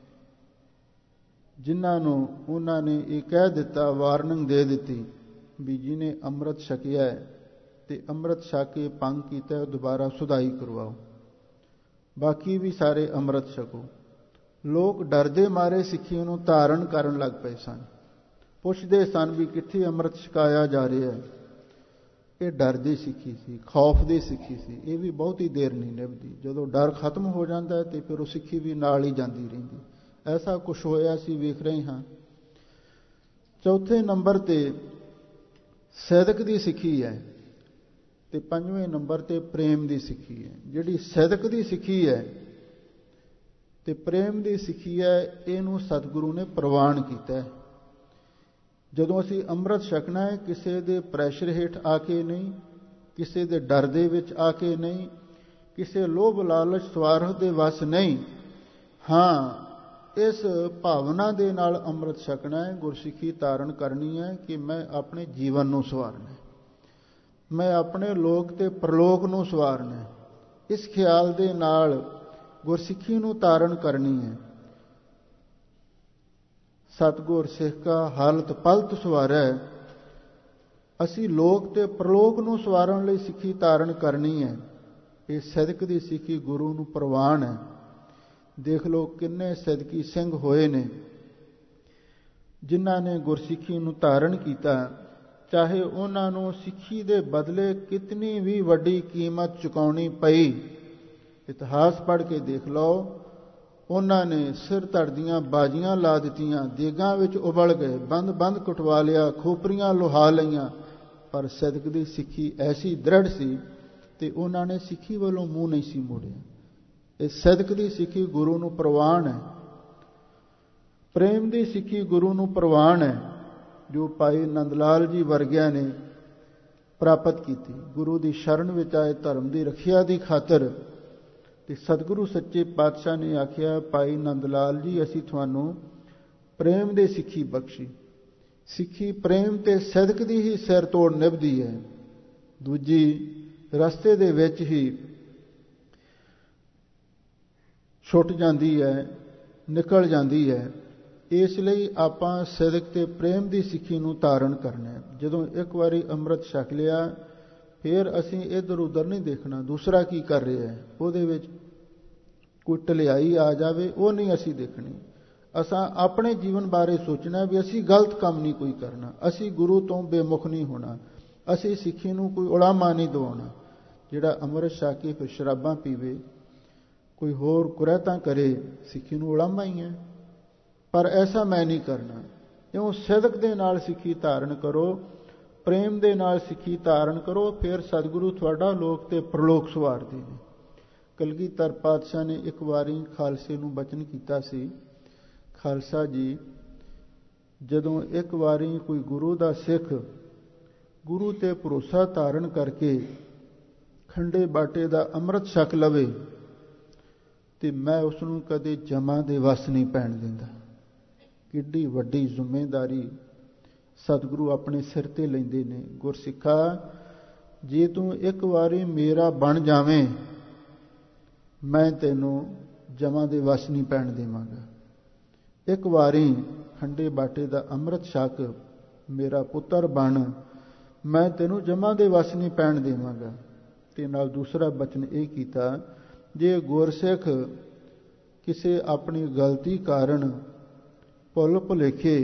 S1: ਜਿਨ੍ਹਾਂ ਨੂੰ ਉਹਨਾਂ ਨੇ ਇਹ ਕਹਿ ਦਿੱਤਾ, ਵਾਰਨਿੰਗ ਦੇ ਦਿੱਤੀ ਵੀ ਜਿਹਨੇ ਅੰਮ੍ਰਿਤ ਛਕਿਆ ਤੇ ਅੰਮ੍ਰਿਤ ਛਕ ਕੇ ਭੰਗ ਕੀਤਾ, ਦੁਬਾਰਾ ਸੁਧਾਈ ਕਰਵਾਓ, ਬਾਕੀ ਵੀ ਸਾਰੇ ਅੰਮ੍ਰਿਤ ਛਕੋ। ਲੋਕ ਡਰਦੇ ਮਾਰੇ ਸਿੱਖੀ ਨੂੰ ਧਾਰਨ ਕਰਨ ਲੱਗ ਪਏ ਸਨ। ਪੁੱਛਦੇ ਸਨ ਵੀ ਕਿੱਥੇ ਅੰਮ੍ਰਿਤ ਛਕਾਇਆ ਜਾ ਰਿਹਾ ਹੈ। ਇਹ ਡਰ ਦੀ ਸਿੱਖੀ ਸੀ, ਖੌਫ ਦੀ ਸਿੱਖੀ ਸੀ। ਇਹ ਵੀ ਬਹੁਤੀ ਦੇਰ ਨਹੀਂ ਨਿਭਦੀ। ਜਦੋਂ ਡਰ ਖਤਮ ਹੋ ਜਾਂਦਾ ਤੇ ਫਿਰ ਉਹ ਸਿੱਖੀ ਵੀ ਨਾਲ ਹੀ ਜਾਂਦੀ ਰਹਿੰਦੀ। ਐਸਾ ਕੁਛ ਹੋਇਆ ਸੀ, ਵੇਖ ਰਹੇ ਹਾਂ। ਚੌਥੇ ਨੰਬਰ ਤੇ ਸਦਕ ਦੀ ਸਿੱਖੀ ਹੈ ਤੇ ਪੰਜਵੇਂ ਨੰਬਰ ਤੇ ਪ੍ਰੇਮ ਦੀ ਸਿੱਖੀ ਹੈ। ਜਿਹੜੀ ਸਦਕ ਦੀ ਸਿੱਖੀ ਹੈ ਤੇ ਪ੍ਰੇਮ ਦੀ ਸਿੱਖੀ ਹੈ, ਇਹਨੂੰ ਸਤਿਗੁਰੂ ਨੇ ਪ੍ਰਵਾਨ ਕੀਤਾ ਹੈ। ਜਦੋਂ ਅਸੀਂ ਅੰਮ੍ਰਿਤ ਛਕਣਾ ਹੈ, ਕਿਸੇ ਦੇ ਪ੍ਰੈਸ਼ਰ ਹੇਠ ਆ ਕੇ ਨਹੀਂ, ਕਿਸੇ ਦੇ ਡਰ ਦੇ ਵਿੱਚ ਆ ਕੇ ਨਹੀਂ, ਕਿਸੇ ਲੋਭ ਲਾਲਚ ਸਵਾਰਥ ਦੇ ਵਸ ਨਹੀਂ। ਹਾਂ, ਇਸ ਭਾਵਨਾ ਦੇ ਨਾਲ ਅੰਮ੍ਰਿਤ ਛਕਣਾ ਹੈ, ਗੁਰਸਿੱਖੀ ਧਾਰਨ ਕਰਨੀ ਹੈ ਕਿ ਮੈਂ ਆਪਣੇ ਜੀਵਨ ਨੂੰ ਸਵਾਰਨਾ, ਮੈਂ ਆਪਣੇ ਲੋਕ ਤੇ ਪ੍ਰਲੋਕ ਨੂੰ ਸਵਾਰਨਾ। ਇਸ ਖਿਆਲ ਦੇ ਨਾਲ ਗੁਰਸਿੱਖੀ ਨੂੰ ਧਾਰਨ ਕਰਨੀ ਹੈ। ਸਤਿਗੁਰ ਸਿੱਖ ਕਾ ਹਾਲਤ ਪਲਤ ਸਵਾਰੈ। ਅਸੀਂ ਲੋਕ ਤੇ ਪ੍ਰਲੋਕ ਨੂੰ ਸਵਾਰਨ ਲਈ ਸਿੱਖੀ ਧਾਰਨ ਕਰਨੀ ਹੈ। ਇਹ ਸਦਕ ਦੀ ਸਿੱਖੀ ਗੁਰੂ ਨੂੰ ਪ੍ਰਵਾਨ ਹੈ। ਦੇਖ ਲਓ ਕਿੰਨੇ ਸਦਕੀ ਸਿੰਘ ਹੋਏ ਨੇ ਜਿਨ੍ਹਾਂ ਨੇ ਗੁਰਸਿੱਖੀ ਨੂੰ ਧਾਰਨ ਕੀਤਾ, ਚਾਹੇ ਉਹਨਾਂ ਨੂੰ ਸਿੱਖੀ ਦੇ ਬਦਲੇ ਕਿਤਨੀ ਵੀ ਵੱਡੀ ਕੀਮਤ ਚੁਕਾਉਣੀ ਪਈ। ਇਤਿਹਾਸ ਪੜ੍ਹ ਕੇ ਦੇਖ ਲਓ, ਉਹਨਾਂ ਨੇ ਸਿਰ ਧੜ ਦੀਆਂ ਬਾਜ਼ੀਆਂ ਲਾ ਦਿੱਤੀਆਂ, ਦੇਗਾਂ ਵਿੱਚ ਉਬਲ ਗਏ, ਬੰਦ ਬੰਦ ਕੁਟਵਾ ਲਿਆ, ਖੋਪਰੀਆਂ ਲੁਹਾ ਲਈਆਂ, ਪਰ ਸਦਕ ਦੀ ਸਿੱਖੀ ਐਸੀ ਦ੍ਰਿੜ ਸੀ ਤੇ ਉਹਨਾਂ ਨੇ ਸਿੱਖੀ ਵੱਲੋਂ ਮੂੰਹ ਨਹੀਂ ਸੀ ਮੋੜਿਆ। ਇਹ ਸਦਕ ਦੀ ਸਿੱਖੀ ਗੁਰੂ ਨੂੰ ਪ੍ਰਵਾਨ ਹੈ। ਪ੍ਰੇਮ ਦੀ ਸਿੱਖੀ ਗੁਰੂ ਨੂੰ ਪ੍ਰਵਾਨ ਹੈ, ਜੋ ਭਾਈ ਨੰਦ ਲਾਲ ਜੀ ਵਰਗਿਆਂ ਨੇ ਪ੍ਰਾਪਤ ਕੀਤੀ। ਗੁਰੂ ਦੀ ਸ਼ਰਨ ਵਿੱਚ ਆਏ ਧਰਮ ਦੀ ਰੱਖਿਆ ਦੀ ਖਾਤਰ। ਤੇ ਸਤਿਗੁਰੂ ਸੱਚੇ ਪਾਤਸ਼ਾਹ ਨੇ ਆਖਿਆ, ਭਾਈ ਨੰਦ ਲਾਲ ਜੀ, ਅਸੀਂ ਤੁਹਾਨੂੰ ਪ੍ਰੇਮ ਦੀ ਸਿੱਖੀ ਬਖਸ਼ੀ। ਸਿੱਖੀ ਪ੍ਰੇਮ ਤੇ ਸਦਕ ਦੀ ਹੀ ਸਿਰ ਤੋੜ ਨਿਭਦੀ ਹੈ। ਦੂਜੀ ਰਸਤੇ ਦੇ ਵਿੱਚ ਹੀ ਛੁੱਟ ਜਾਂਦੀ ਹੈ, ਨਿਕਲ ਜਾਂਦੀ ਹੈ। ਇਸ ਲਈ ਆਪਾਂ ਸਦਕ ਤੇ ਪ੍ਰੇਮ ਦੀ ਸਿੱਖੀ ਨੂੰ ਧਾਰਨ ਕਰਨਾ ਹੈ। ਜਦੋਂ ਇੱਕ ਵਾਰੀ ਅੰਮ੍ਰਿਤ ਛਕ ਲਿਆ, ਫਿਰ ਅਸੀਂ ਇੱਧਰ ਉੱਧਰ ਨਹੀਂ ਦੇਖਣਾ ਦੂਸਰਾ ਕੀ ਕਰ ਰਿਹਾ ਹੈ। ਉਹਦੇ ਵਿੱਚ ਕੋਈ ਢਿਲਾਈ ਆ ਜਾਵੇ ਉਹ ਨਹੀਂ ਅਸੀਂ ਦੇਖਣੀ। ਅਸਾਂ ਆਪਣੇ ਜੀਵਨ ਬਾਰੇ ਸੋਚਣਾ ਵੀ ਅਸੀਂ ਗਲਤ ਕੰਮ ਨਹੀਂ ਕੋਈ ਕਰਨਾ, ਅਸੀਂ ਗੁਰੂ ਤੋਂ ਬੇਮੁਖ ਨਹੀਂ ਹੋਣਾ, ਅਸੀਂ ਸਿੱਖੀ ਨੂੰ ਕੋਈ ਉਲਾਮਾ ਨਹੀਂ ਦਿਵਾਉਣਾ। ਜਿਹੜਾ ਅੰਮ੍ਰਿਤ ਛਕ ਕੇ ਫਿਰ ਸ਼ਰਾਬਾਂ ਪੀਵੇ, ਕੋਈ ਹੋਰ ਕੁਰੈਤਾਂ ਕਰੇ, ਸਿੱਖੀ ਨੂੰ ਉਲਾਮਾ ਹੀ ਹੈ। ਪਰ ਐਸਾ ਮੈਂ ਨਹੀਂ ਕਰਨਾ। ਇਉਂ ਸਦਕ ਦੇ ਨਾਲ ਸਿੱਖੀ ਧਾਰਨ ਕਰੋ, ਪ੍ਰੇਮ ਦੇ ਨਾਲ ਸਿੱਖੀ ਧਾਰਨ ਕਰੋ, ਫਿਰ ਸਤਿਗੁਰੂ ਤੁਹਾਡਾ ਲੋਕ ਤੇ ਪ੍ਰਲੋਕ ਸਵਾਰਦੇ ਨੇ। ਕਲਗੀਧਰ ਪਾਤਸ਼ਾਹ ਨੇ ਇੱਕ ਵਾਰੀ ਖਾਲਸੇ ਨੂੰ ਬਚਨ ਕੀਤਾ ਸੀ, ਖਾਲਸਾ ਜੀ, ਜਦੋਂ ਇੱਕ ਵਾਰੀ ਕੋਈ ਗੁਰੂ ਦਾ ਸਿੱਖ ਗੁਰੂ ਤੇ ਭਰੋਸਾ ਧਾਰਨ ਕਰਕੇ ਖੰਡੇ ਬਾਟੇ ਦਾ ਅੰਮ੍ਰਿਤ ਛਕ ਲਵੇ ਤੇ ਮੈਂ ਉਸ ਨੂੰ ਕਦੇ ਜਮਾਂ ਦੇ ਵਸ ਨਹੀਂ ਪੈਣ ਦਿੰਦਾ। ਕਿੱਡੀ ਵੱਡੀ ਜ਼ਿੰਮੇਵਾਰੀ ਸਤਿਗੁਰੂ ਆਪਣੇ ਸਿਰ ਤੇ ਲੈਂਦੇ ਨੇ। ਗੁਰਸਿੱਖਾ, ਜੇ ਤੂੰ ਇੱਕ ਵਾਰੀ ਮੇਰਾ ਬਣ ਜਾਵੇਂ, ਮੈਂ ਤੈਨੂੰ ਜਮਾਂ ਦੇ ਵਸ ਨਹੀਂ ਪੈਣ ਦੇਵਾਂਗਾ। ਇੱਕ ਵਾਰੀ ਖੰਡੇ ਬਾਟੇ ਦਾ ਅੰਮ੍ਰਿਤ ਛਕ, ਮੇਰਾ ਪੁੱਤਰ ਬਣ, ਮੈਂ ਤੈਨੂੰ ਜਮਾਂ ਦੇ ਵਸ ਨਹੀਂ ਪੈਣ ਦੇਵਾਂਗਾ। ਤੇ ਨਾਲ ਦੂਸਰਾ ਬਚਨ ਇਹ ਕੀਤਾ, ਜੇ ਗੁਰਸਿੱਖ ਕਿਸੇ ਆਪਣੀ ਗਲਤੀ ਕਾਰਨ ਭੁੱਲ ਭੁਲੇਖੇ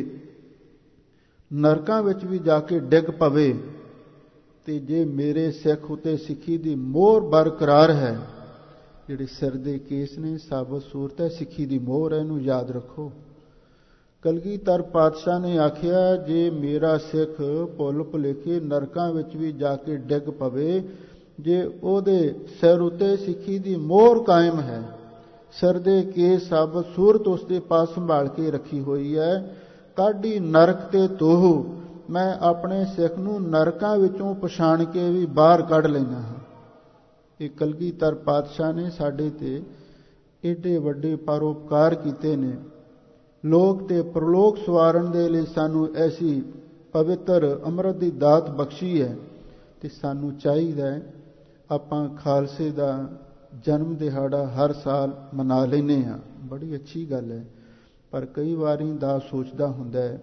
S1: ਨਰਕਾਂ ਵਿੱਚ ਵੀ ਜਾ ਕੇ ਡਿੱਗ ਪਵੇ, ਤੇ ਜੇ ਮੇਰੇ ਸਿੱਖ ਉਤੇ ਸਿੱਖੀ ਦੀ ਮੋਹਰ ਬਰਕਰਾਰ ਹੈ, ਜਿਹੜੇ ਸਿਰ ਦੇ ਕੇਸ ਨੇ ਸਾਬਤ ਸੂਰਤ ਹੈ, ਸਿੱਖੀ ਦੀ ਮੋਹਰ ਹੈ, ਇਹਨੂੰ ਯਾਦ ਰੱਖੋ। ਕਲਗੀਧਰ ਪਾਤਸ਼ਾਹ ਨੇ ਆਖਿਆ, ਜੇ ਮੇਰਾ ਸਿੱਖ ਭੁੱਲ ਭੁਲੇਖੇ ਨਰਕਾਂ ਵਿੱਚ ਵੀ ਜਾ ਕੇ ਡਿੱਗ ਪਵੇ, ਜੇ ਉਹਦੇ ਸਿਰ ਉਤੇ ਸਿੱਖੀ ਦੀ ਮੋਹਰ ਕਾਇਮ ਹੈ, ਸਿਰ ਦੇ ਕੇਸ ਸਾਬਤ ਸੂਰਤ ਉਸ ਦੇ ਪਾਸ ਸੰਭਾਲ ਕੇ ਰੱਖੀ ਹੋਈ ਹੈ, ਕਾਢੀ ਨਰਕ ਤੇ ਤੋਹ, ਮੈਂ ਆਪਣੇ ਸਿੱਖ ਨੂੰ ਨਰਕਾਂ ਵਿੱਚੋਂ ਪਛਾਣ ਕੇ ਵੀ ਬਾਹਰ ਕੱਢ ਲੈਣਾ ਹਾਂ। ਇਹ ਕਲਗੀਧਰ ਪਾਤਸ਼ਾਹ ਨੇ ਸਾਡੇ ਤੇ ਏਡੇ ਵੱਡੇ ਪਰਉਪਕਾਰ ਕੀਤੇ ਨੇ। ਲੋਕ ਤੇ ਪ੍ਰਲੋਕ ਸਵਾਰਨ ਦੇ ਲਈ ਸਾਨੂੰ ਐਸੀ ਪਵਿੱਤਰ ਅੰਮ੍ਰਿਤ ਦੀ ਦਾਤ ਬਖਸ਼ੀ ਹੈ, ਤੇ ਸਾਨੂੰ ਚਾਹੀਦਾ ਹੈ ਆਪਾਂ ਖਾਲਸੇ ਦਾ ਜਨਮ ਦਿਹਾੜਾ ਹਰ ਸਾਲ ਮਨਾ ਲੈਂਦੇ ਹਾਂ। ਬੜੀ ਅੱਛੀ ਗੱਲ ਹੈ, ਪਰ ਕਈ ਵਾਰੀ ਦਾ ਸੋਚਦਾ ਹੁੰਦਾ ਹੈ,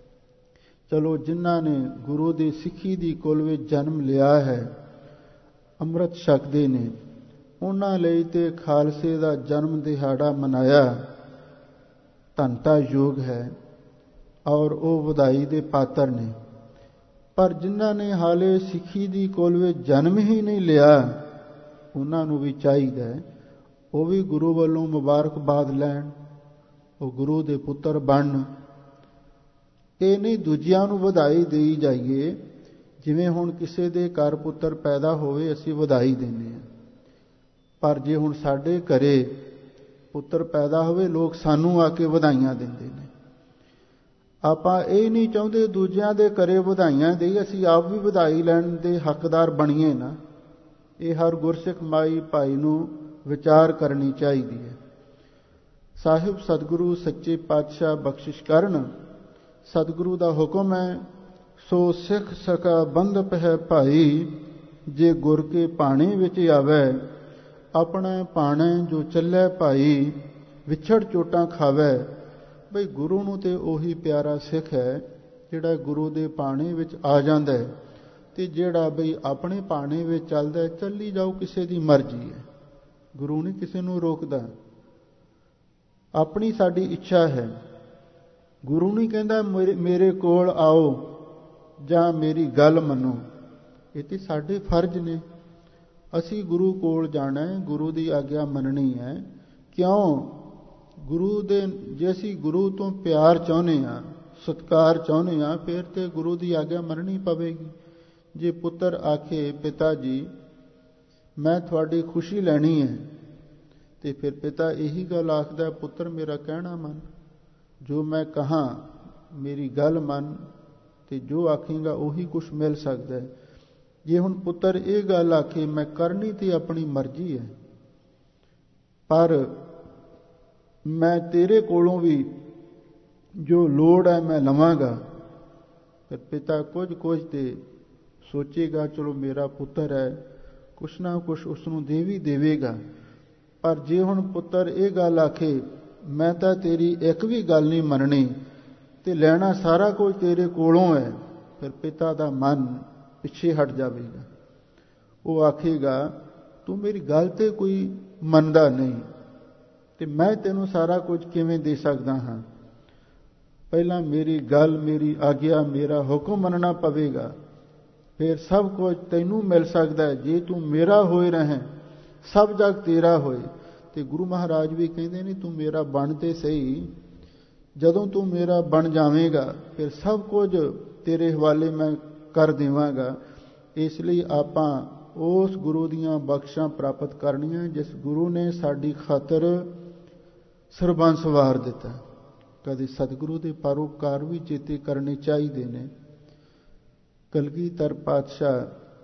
S1: ਚਲੋ ਜਿਨ੍ਹਾਂ ਨੇ ਗੁਰੂ ਦੀ ਸਿੱਖੀ ਦੀ ਕੁਲ ਵਿੱਚ ਜਨਮ ਲਿਆ ਹੈ, ਅੰਮ੍ਰਿਤ ਛਕਦੇ ਨੇ, ਉਹਨਾਂ ਲਈ ਤੇ ਖਾਲਸੇ ਦਾ ਜਨਮ ਦਿਹਾੜਾ ਮਨਾਇਆ ਧੰਨਤਾ ਯੋਗ ਹੈ, ਔਰ ਉਹ ਵਧਾਈ ਦੇ ਪਾਤਰ ਨੇ। ਪਰ ਜਿਨ੍ਹਾਂ ਨੇ ਹਾਲੇ ਸਿੱਖੀ ਦੀ ਕੁਲ ਵਿੱਚ ਜਨਮ ਹੀ ਨਹੀਂ ਲਿਆ, ਉਹਨਾਂ ਨੂੰ ਵੀ ਚਾਹੀਦਾ ਹੈ ਉਹ ਵੀ ਗੁਰੂ ਵੱਲੋਂ ਮੁਬਾਰਕਬਾਦ ਲੈਣ, ਉਹ ਗੁਰੂ ਦੇ ਪੁੱਤਰ ਬਣਨ। ਇਹ ਨਹੀਂ ਦੂਜਿਆਂ ਨੂੰ ਵਧਾਈ ਦੇਈ ਜਾਈਏ, ਜਿਵੇਂ ਹੁਣ ਕਿਸੇ ਦੇ ਘਰ ਪੁੱਤਰ ਪੈਦਾ ਹੋਵੇ ਅਸੀਂ ਵਧਾਈ ਦਿੰਦੇ ਹਾਂ, ਪਰ ਜੇ ਹੁਣ ਸਾਡੇ ਘਰੇ ਪੁੱਤਰ ਪੈਦਾ ਹੋਵੇ, ਲੋਕ ਸਾਨੂੰ ਆ ਕੇ ਵਧਾਈਆਂ ਦਿੰਦੇ ਨੇ। ਆਪਾਂ ਇਹ ਨਹੀਂ ਚਾਹੁੰਦੇ ਦੂਜਿਆਂ ਦੇ ਘਰੇ ਵਧਾਈਆਂ ਦੇਈਏ, ਅਸੀਂ ਆਪ ਵੀ ਵਧਾਈ ਲੈਣ ਦੇ ਹੱਕਦਾਰ ਬਣੀਏ ਨਾ। ਇਹ ਹਰ ਗੁਰਸਿੱਖ ਮਾਈ ਭਾਈ ਨੂੰ ਵਿਚਾਰ ਕਰਨੀ ਚਾਹੀਦੀ ਹੈ। ਸਾਹਿਬ ਸਤਿਗੁਰੂ ਸੱਚੇ ਪਾਤਸ਼ਾਹ ਬਖਸ਼ਿਸ਼ ਕਰਨ। ਸਤਿਗੁਰੂ ਦਾ ਹੁਕਮ ਹੈ, ਸੋ ਸਿੱਖ ਸਕਾ ਬੰਧਪ ਹੈ ਭਾਈ, ਜੇ ਗੁਰ ਕੇ ਭਾਣੇ ਵਿੱਚ ਆਵੇ, ਆਪਣਾ ਭਾਣੇ ਜੋ ਚੱਲੇ ਭਾਈ, ਵਿਛੜ ਚੋਟਾਂ ਖਾਵੇ। ਬਈ ਗੁਰੂ ਨੂੰ ਤੇ ਉਹੀ ਪਿਆਰਾ ਸਿੱਖ ਹੈ ਜਿਹੜਾ ਗੁਰੂ ਦੇ ਭਾਣੇ ਵਿੱਚ ਆ ਜਾਂਦਾ ਹੈ, ਤੇ ਜਿਹੜਾ ਬਈ ਆਪਣੇ ਭਾਣੇ ਵਿੱਚ ਚੱਲਦਾ ਹੈ, ਚੱਲੀ ਜਾਓ, ਕਿਸੇ ਦੀ ਮਰਜ਼ੀ ਹੈ, ਗੁਰੂ ਨਹੀਂ ਕਿਸੇ ਨੂੰ ਰੋਕਦਾ। ਆਪਣੀ ਸਾਡੀ ਇੱਛਾ ਹੈ, ਗੁਰੂ ਨਹੀਂ ਕਹਿੰਦਾ ਮੇਰੇ ਕੋਲ ਆਓ ਜਾਂ ਮੇਰੀ ਗੱਲ ਮੰਨੋ। ਇਹ ਤੇ ਸਾਡੇ ਫਰਜ਼ ਨੇ, ਅਸੀਂ ਗੁਰੂ ਕੋਲ ਜਾਣਾ ਹੈ, ਗੁਰੂ ਦੀ ਆਗਿਆ ਮੰਨਣੀ ਹੈ। ਕਿਉਂ? ਗੁਰੂ ਦੇ ਜੇ ਅਸੀਂ ਗੁਰੂ ਤੋਂ ਪਿਆਰ ਚਾਹੁੰਦੇ ਹਾਂ, ਸਤਿਕਾਰ ਚਾਹੁੰਦੇ ਹਾਂ, ਫਿਰ ਤੇ ਗੁਰੂ ਦੀ ਆਗਿਆ ਮੰਨਣੀ ਪਵੇਗੀ। ਜੇ ਪੁੱਤਰ ਆਖੇ ਪਿਤਾ ਜੀ ਮੈਂ ਤੁਹਾਡੀ ਖੁਸ਼ੀ ਲੈਣੀ ਹੈ, ਤੇ ਫਿਰ ਪਿਤਾ ਇਹੀ ਗੱਲ ਆਖਦਾ, ਪੁੱਤਰ ਮੇਰਾ ਕਹਿਣਾ ਮੰਨ, ਜੋ ਮੈਂ ਕਹਾਂ ਮੇਰੀ ਗੱਲ ਮੰਨ, ਤੇ ਜੋ ਆਖੇਗਾ ਉਹੀ ਕੁਛ ਮਿਲ ਸਕਦਾ ਹੈ। ਜੇ ਹੁਣ ਪੁੱਤਰ ਇਹ ਗੱਲ ਆਖੇ ਮੈਂ ਕਰਨੀ ਤੇ ਆਪਣੀ ਮਰਜ਼ੀ ਹੈ, ਪਰ ਮੈਂ ਤੇਰੇ ਕੋਲੋਂ ਵੀ ਜੋ ਲੋੜ ਹੈ ਮੈਂ ਲਵਾਂਗਾ, ਫਿਰ ਪਿਤਾ ਕੁਝ ਕੁਝ ਤੇ ਸੋਚੇਗਾ, ਚਲੋ ਮੇਰਾ ਪੁੱਤਰ ਹੈ, ਕੁਛ ਨਾ ਕੁਛ ਉਸ ਨੂੰ ਦੇ ਵੀ ਦੇਵੇਗਾ। ਪਰ ਜੇ ਹੁਣ ਪੁੱਤਰ ਇਹ ਗੱਲ ਆਖੇ ਮੈਂ ਤਾਂ ਤੇਰੀ ਇੱਕ ਵੀ ਗੱਲ ਨਹੀਂ ਮੰਨਣੀ, ਤੇ ਲੈਣਾ ਸਾਰਾ ਕੁਝ ਤੇਰੇ ਕੋਲੋਂ ਹੈ, ਫਿਰ ਪਿਤਾ ਦਾ ਮਨ ਪਿੱਛੇ ਹਟ ਜਾਵੇਗਾ। ਉਹ ਆਖੇਗਾ ਤੂੰ ਮੇਰੀ ਗੱਲ ਤੇ ਕੋਈ ਮੰਨਦਾ ਨਹੀਂ, ਤੇ ਮੈਂ ਤੈਨੂੰ ਸਾਰਾ ਕੁਝ ਕਿਵੇਂ ਦੇ ਸਕਦਾ ਹਾਂ। ਪਹਿਲਾਂ ਮੇਰੀ ਗੱਲ, ਮੇਰੀ ਆਗਿਆ, ਮੇਰਾ ਹੁਕਮ ਮੰਨਣਾ ਪਵੇਗਾ, ਫਿਰ ਸਭ ਕੁਝ ਤੈਨੂੰ ਮਿਲ ਸਕਦਾ ਹੈ। ਜੇ ਤੂੰ ਮੇਰਾ ਹੋਏ ਰਹੇ, ਸਭ ਜਗ ਤੇਰਾ ਹੋਏ। ਤੇ ਗੁਰੂ ਮਹਾਰਾਜ ਵੀ ਕਹਿੰਦੇ ਨੇ ਤੂੰ ਮੇਰਾ ਬਣ ਤੇ ਸਹੀ, ਜਦੋਂ ਤੂੰ ਮੇਰਾ ਬਣ ਜਾਵੇਂਗਾ ਫਿਰ ਸਭ ਕੁਝ ਤੇਰੇ ਹਵਾਲੇ ਮੈਂ ਕਰ ਦੇਵਾਂਗਾ। ਇਸ ਲਈ ਆਪਾਂ ਉਸ ਗੁਰੂ ਦੀਆਂ ਬਖਸ਼ਾਂ ਪ੍ਰਾਪਤ ਕਰਨੀਆਂ ਜਿਸ ਗੁਰੂ ਨੇ ਸਾਡੀ ਖਾਤਰ ਸਰਬੰਸ ਵਾਰ ਦਿੱਤਾ। ਕਦੇ ਸਤਿਗੁਰੂ ਦੇ ਪਰਉਪਕਾਰ ਵੀ ਚੇਤੇ ਕਰਨੇ ਚਾਹੀਦੇ ਨੇ। ਕਲਗੀਧਰ